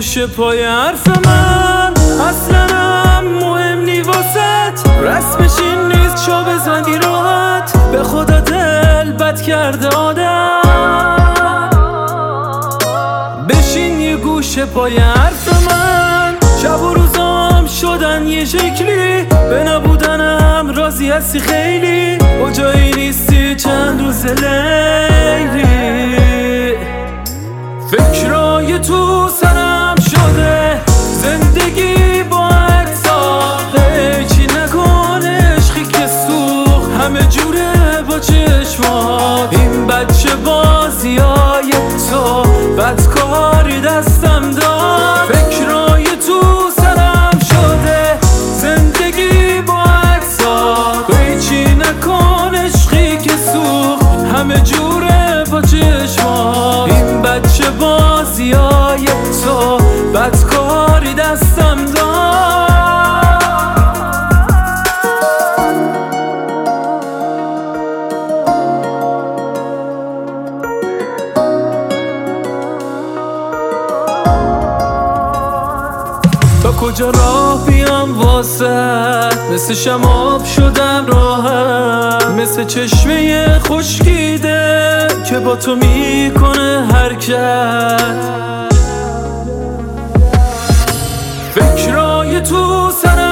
گوشه پای حرف من، اصلا هم مهم نی واسط، رسمش این نیست شو بزنی راحت، به خدا دل بد کرده آدم. بشین یه گوشه پای حرف من، شب و روزام شدن یه شکلی، به نبودنم راضی هستی خیلی، کجایی نیستی چند روز لیلی، فکرای تو سرم شده، زندگی با اجزاقه، چی نکن عشقی که سوخت همه جوره با چشمات، این بچه بازی های تو بدکاری دستم داد، فکرای تو سرم شده، زندگی با اجزاقه، چی نکن عشقی که سوخت همه جوره با چشمات، این بچه بازی های تو بدکاری دستم داد. تا کجا راه بیام واسه، مثل شماب شدم راهم، مثل چشمه خشکیده که با تو میکنه حرکت، فکرای تو سرم